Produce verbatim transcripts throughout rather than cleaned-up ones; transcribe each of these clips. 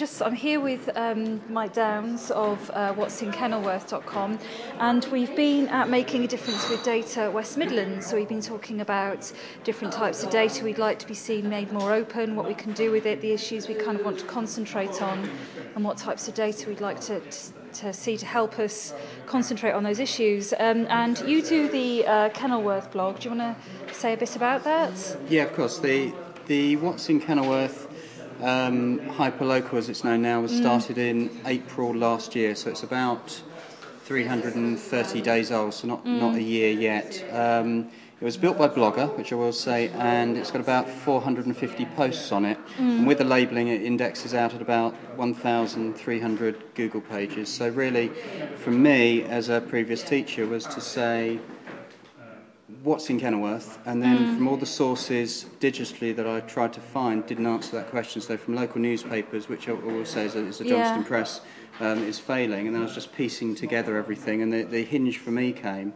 just I'm here with um, Mike Downs of uh, what's in Kenilworth dot com, and we've been at Making a Difference with Data West Midlands. So we've been talking about different types of data we'd like to be seen made more open, what we can do with it, the issues we kind of want to concentrate on, and what types of data we'd like to, to, to see to help us concentrate on those issues. Um, and you do the uh, Kenilworth blog. Do you want to say a bit about that? Yeah, of course. The the What's in Kenilworth um, hyperlocal, as it's known now, was started mm. in April last year, so it's about three hundred thirty days old, so not mm. not a year yet. Um, it was built by Blogger, which I will say, and it's got about four hundred fifty posts on it. Mm. And with the labelling, it indexes out at about one thousand three hundred Google pages. So really, for me, as a previous teacher, was to say, what's in Kenilworth, and then mm. from all the sources digitally that I tried to find didn't answer that question. So from local newspapers, which I will say is a, is a Johnston yeah. Press, um, is failing, and then I was just piecing together everything, and the, the hinge for me came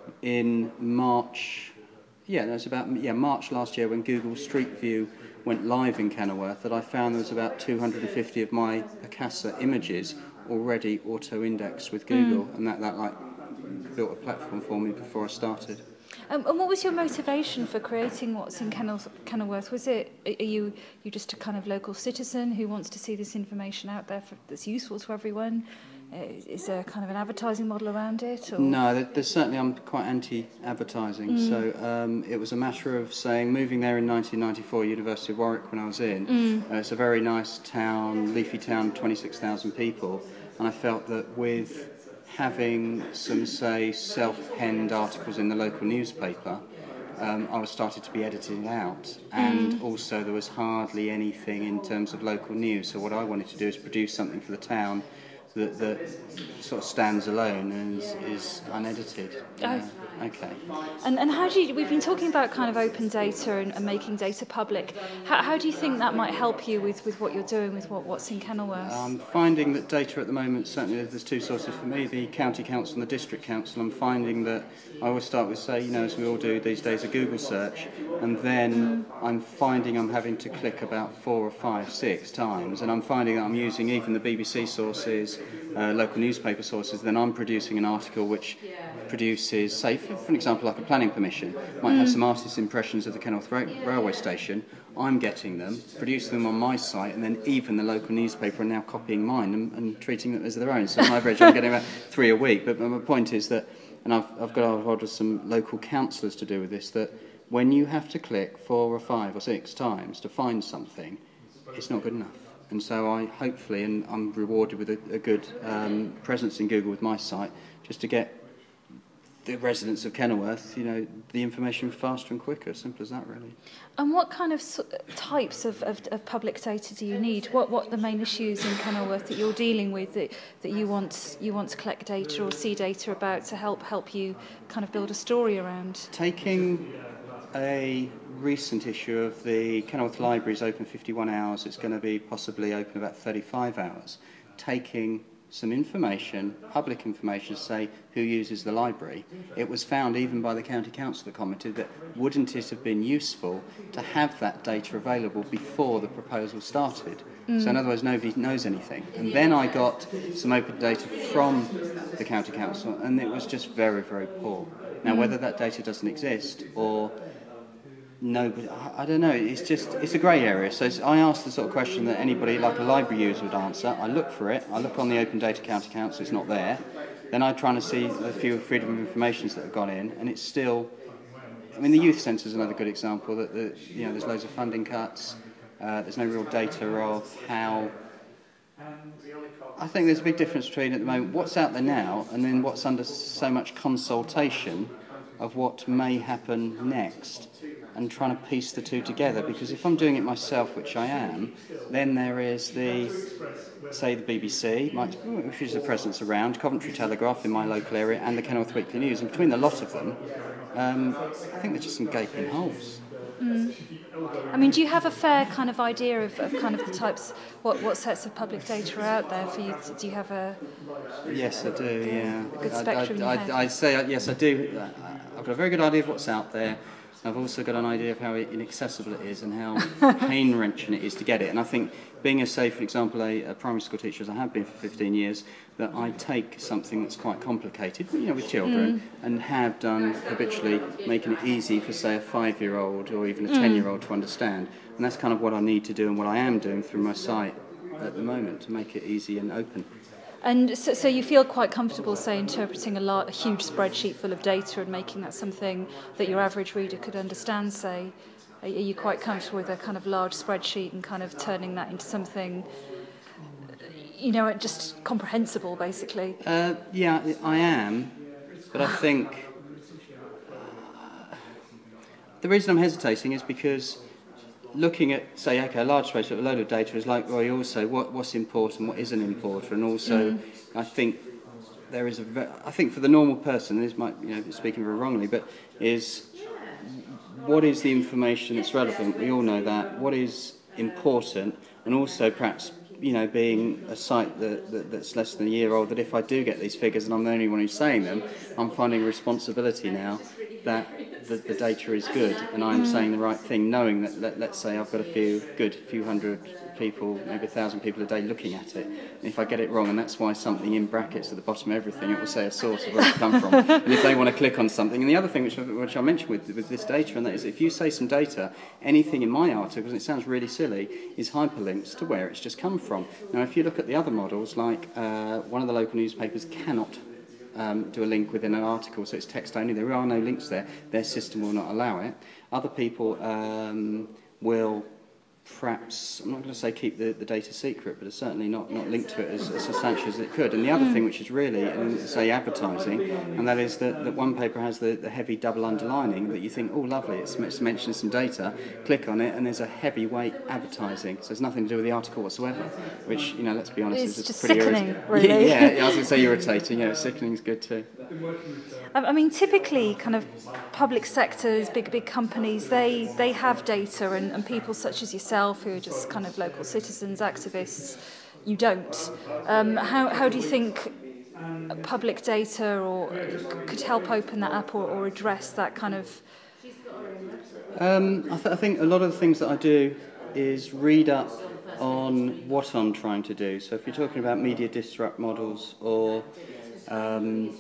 in March, yeah, that's about yeah March last year, when Google Street View went live in Kenilworth, that I found there was about two hundred fifty of my Picasa images already auto-indexed with Google, mm. and that, that like built a platform for me before I started. Um, and what was your motivation for creating What's in Kenil- Kenilworth? Was it, are you you just a kind of local citizen who wants to see this information out there for, that's useful to everyone? Uh, is there kind of an advertising model around it? Or? No, there, there's certainly, I'm quite anti-advertising. Mm. So um, it was a matter of saying, moving there in nineteen ninety-four, University of Warwick, when I was in. Mm. Uh, it's a very nice town, leafy town, twenty-six thousand people. And I felt that with having some, say, self-penned articles in the local newspaper, um, I was started to be edited out, and mm. also there was hardly anything in terms of local news. So what I wanted to do is produce something for the town that, that sort of stands alone and is, is unedited. Oh. Uh, okay. And and how do you? We've been talking about kind of open data and, and making data public. How, how do you think that might help you with, with what you're doing with what, what's in Kenilworth? I'm finding that data at the moment, certainly there's two sources for me, the county council and the district council. I'm finding that I always start with, say, you know, as we all do these days, a Google search, and then mm. I'm finding I'm having to click about four or five, six times, and I'm finding that I'm using even the B B C sources, uh, local newspaper sources, then I'm producing an article which produces, say, for, for an example, like a planning permission, might have some artist's impressions of the Kenilworth Ra- railway station. I'm getting them, producing them on my site, and then even the local newspaper are now copying mine and, and treating them as their own. So on average, I'm getting about three a week. But my point is that, and I've, I've got a hold of some local councillors to do with this, that when you have to click four or five or six times to find something, it's not good enough. And so I hopefully, and I'm rewarded with a, a good um, presence in Google with my site, just to get the residents of Kenilworth, you know, the information faster and quicker. Simple as that, really. And what kind of so- types of, of, of public data do you need? What what are the main issues in Kenilworth that you're dealing with that, that you want you want to collect data or see data about to help help you kind of build a story around? Taking a recent issue of the Kenilworth Library is open fifty-one hours. It's going to be possibly open about thirty-five hours. Taking some information, public information, to say who uses the library. It was found even by the county council that commented that wouldn't it have been useful to have that data available before the proposal started? Mm. So in other words, nobody knows anything. And then I got some open data from the county council, and it was just very, very poor. Now, mm. whether that data doesn't exist or no, but I, I don't know. It's just, it's a grey area. So I asked the sort of question that anybody like a library user would answer. I look for it. I look on the Open Data County Council. It's not there. Then I try to see a few freedom of informations that have gone in, and it's still. I mean, the youth centre is another good example. That the, you know, there's loads of funding cuts. Uh, there's no real data of how. I think there's a big difference between at the moment what's out there now and then what's under so much consultation of what may happen next, and trying to piece the two together. Because if I'm doing it myself, which I am, then there is the, say, the B B C, which is a presence around, Coventry Telegraph in my local area, and the Kenilworth Weekly News. And between the lot of them, um, I think there's just some gaping holes. Mm. I mean, do you have a fair kind of idea of, of kind of the types, what, what sets of public data are out there for you? Do you have a... Yes, I do, yeah. A good spectrum I, I, I, I say, yes, I do. I've got a very good idea of what's out there. I've also got an idea of how inaccessible it is and how pain-wrenching it is to get it. And I think, being, a, say, for example, a, a primary school teacher, as I have been for fifteen years, that I take something that's quite complicated, you know, with children, mm. and have done habitually, making it easy for, say, a five-year-old or even a ten-year-old mm. to understand. And that's kind of what I need to do and what I am doing through my site at the moment, to make it easy and open. And so, so you feel quite comfortable, say, interpreting a, lot, a huge spreadsheet full of data and making that something that your average reader could understand, say? Are you quite comfortable with a kind of large spreadsheet and kind of turning that into something, you know, just comprehensible, basically? Uh, yeah, I am, but I think uh, the reason I'm hesitating is because looking at, say, okay, a large spreadsheet, a load of data is like, well, also what, what's important, what isn't important, and also mm. I think there is a, ve- I think for the normal person, this might, you know, be speaking very wrongly, but is what is the information that's relevant? We all know that. What is important, and also perhaps, you know, being a site that, that, that's less than a year old, that if I do get these figures and I'm the only one who's saying them, I'm finding a responsibility now that the, the data is good and I'm mm. saying the right thing, knowing that, let, let's say I've got a few good, few hundred people, maybe a thousand people a day looking at it. And if I get it wrong, and that's why something in brackets at the bottom of everything, it will say a source of where it come from. And if they want to click on something, and the other thing which, which I mentioned with, with this data, and that is if you say some data, anything in my article, and it sounds really silly, is hyperlinks to where it's just come from. Now, if you look at the other models, like uh, one of the local newspapers cannot um, do a link within an article, so it's text only. There are no links there. Their system will not allow it. Other people um, will perhaps, I'm not going to say keep the, the data secret, but it's certainly not, not linked to it as, as substantially as it could. And the other thing, which is really, and say, advertising, and that is that, that one paper has the, the heavy double underlining that you think, oh, lovely, it's, it's mentioned some data, click on it, and there's a heavyweight advertising. So there's nothing to do with the article whatsoever, which, you know, let's be honest, it's is just pretty sickening, irrit- really. Yeah, yeah, I was going to say irritating. Yeah, sickening is good too. I mean, typically, kind of public sectors, big big companies, they they have data, and, and people such as yourself, who are just kind of local citizens, activists, you don't. Um, how how do you think public data or could help open that up or, or address that kind of? Um, I, th- I think a lot of the things that I do is read up on what I'm trying to do. So if you're talking about media disrupt models or um,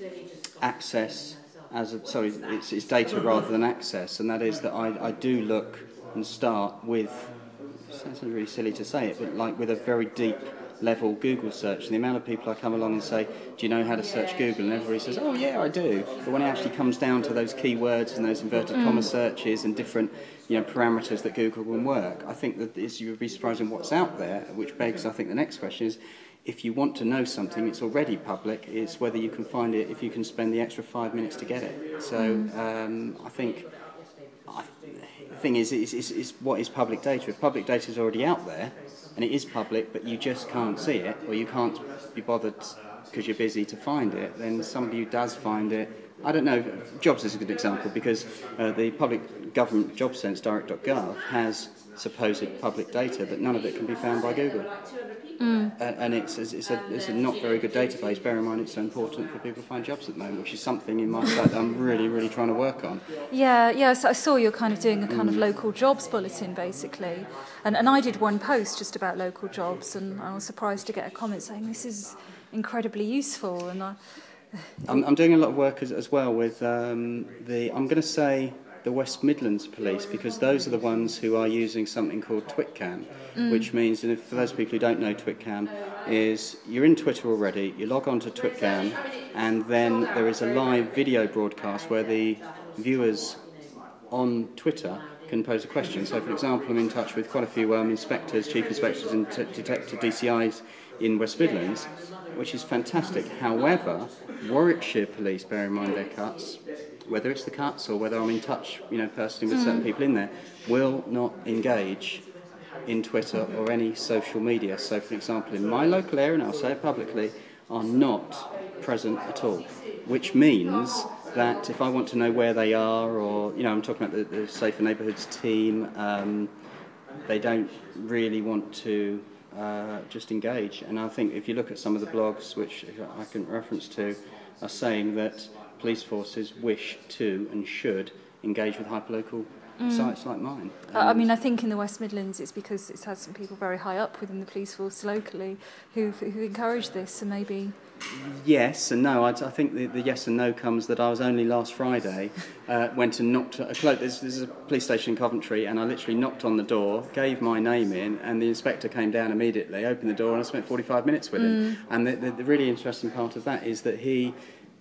access as a, sorry, it's, it's data rather than access, and that is that I, I do look and start with, it sounds really silly to say it, but like with a very deep level Google search. And the amount of people I come along and say, do you know how to search Google? And everybody says, oh yeah, I do. But when it actually comes down to those keywords and those inverted mm. comma searches and different, you know, parameters that Google can work, I think that is, you would be surprised in what's out there, which begs, I think, the next question is, if you want to know something, it's already public. It's whether you can find it, if you can spend the extra five minutes to get it. So um, I think I, the thing is, is, is, is what is public data? If public data is already out there, and it is public, but you just can't see it, or you can't be bothered because you're busy to find it, then somebody who does find it, I don't know, Jobs is a good example, because uh, the Public Government Job Sense direct dot gov has supposed public data, but none of it can be found by Google. Mm. Uh, and it's, it's, a, it's a not very good database. Bear in mind it's so important for people to find jobs at the moment, which is something in my site that I'm really, really trying to work on. Yeah, yeah. So I saw you're kind of doing a kind mm. of local jobs bulletin, basically. And, and I did one post just about local jobs, and I was surprised to get a comment saying this is incredibly useful. And I, I'm, I'm doing a lot of work as, as well with um, the, I'm going to say, the West Midlands Police, because those are the ones who are using something called TwitCam, mm. which means, and if, for those people who don't know TwitCam, is you're in Twitter already, you log on to TwitCam, and then there is a live video broadcast where the viewers on Twitter can pose a question. So, for example, I'm in touch with quite a few um, inspectors, chief inspectors and t- detective D C Is in West Midlands, which is fantastic. However, Warwickshire Police, bear in mind their cuts, whether it's the cuts or whether I'm in touch, you know, personally with mm. certain people in there, will not engage in Twitter or any social media. So, for example, in my local area, and I'll say it publicly, are not present at all, which means that if I want to know where they are, or, you know, I'm talking about the, the Safer Neighbourhoods team, um, they don't really want to uh, just engage. And I think if you look at some of the blogs, which I can reference to, are saying that police forces wish to and should engage with hyperlocal mm. sites like mine. And I mean, I think in the West Midlands it's because it's had some people very high up within the police force locally who who encourage this, and maybe... Yes and no. I, I think the, the yes and no comes that I was only last Friday, uh, went and knocked at a clo- there's, there's a police station in Coventry, and I literally knocked on the door, gave my name in, and the inspector came down immediately, opened the door, and I spent forty-five minutes with him. Mm. And the, the, the really interesting part of that is that he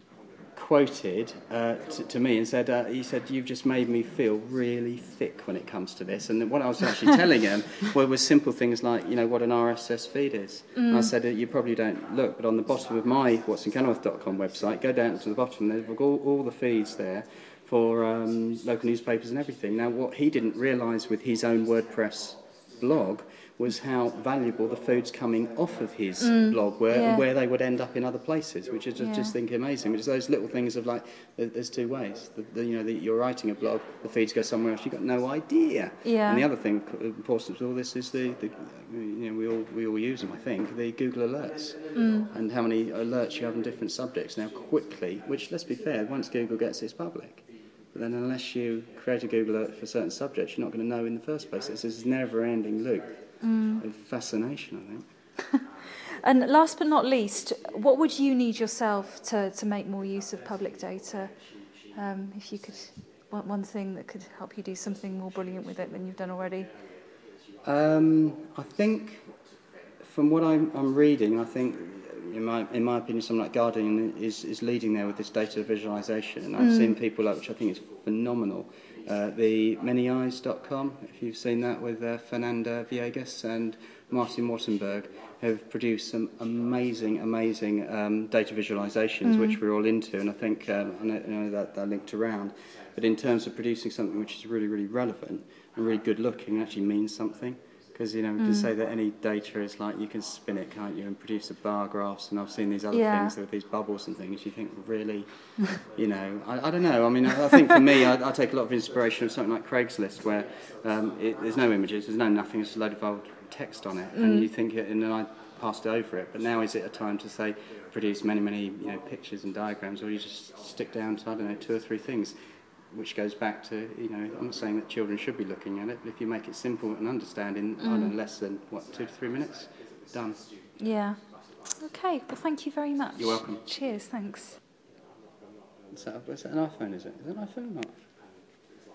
quoted uh, to, to me and said, uh, he said, "You've just made me feel really thick when it comes to this." And what I was actually telling him were, were simple things like, you know, what an R S S feed is. Mm. And I said, you probably don't look, but on the bottom of my whats in kenilworth dot com website, go down to the bottom, there's all, all the feeds there for um, local newspapers and everything. Now, what he didn't realise with his own WordPress blog was how valuable the food's coming off of his mm, blog were, yeah. and where they would end up in other places, which is just, yeah. just think amazing. Which is those little things of like, there's two ways. The, the, you know, the, you're writing a blog, the feeds go somewhere else, you've got no idea. Yeah. And the other thing important to all this is the, the you know, we all we all use them, I think, the Google Alerts, mm. and how many alerts you have on different subjects now quickly. Which, let's be fair, once Google gets it's public. But then unless you create a Google Alert for certain subjects, you're not going to know in the first place. It's this never-ending loop. Mm. Of fascination, I think. And last but not least, what would you need yourself to, to make more use of public data? Um, if you could, one, one thing that could help you do something more brilliant with it than you've done already? Um, I think, from what I'm, I'm reading, I think, in my in my opinion, someone like Guardian is, is leading there with this data visualisation. And I've mm. seen people, which I think is phenomenal. Uh, the many eyes dot com, if you've seen that, with uh, Fernanda Villegas and Martin Wattenberg, have produced some amazing, amazing um, data visualizations, mm. which we're all into, and I think um, I know, I know that they're linked around. But in terms of producing something which is really, really relevant and really good looking, and actually means something. Because, you know, we can mm. say that any data is like, you can spin it, can't you, and produce a bar graphs, and I've seen these other yeah. things with these bubbles and things. You think, really, you know, I, I don't know. I mean, I, I think for me, I, I take a lot of inspiration of something like Craigslist, where um, it, there's no images, there's no nothing, it's a load of old text on it, mm. and you think, it, and then I passed over it. But now is it a time to say, produce many, many, you know, pictures and diagrams, or you just stick down to, I don't know, two or three things? Which goes back to, you know, I'm not saying that children should be looking at it, but if you make it simple and understanding, mm. I don't know, less than, what, two to three minutes, done. Yeah. Okay, well, thank you very much. You're welcome. Cheers, thanks. Is that, is that an iPhone, is it? Is that an iPhone or not?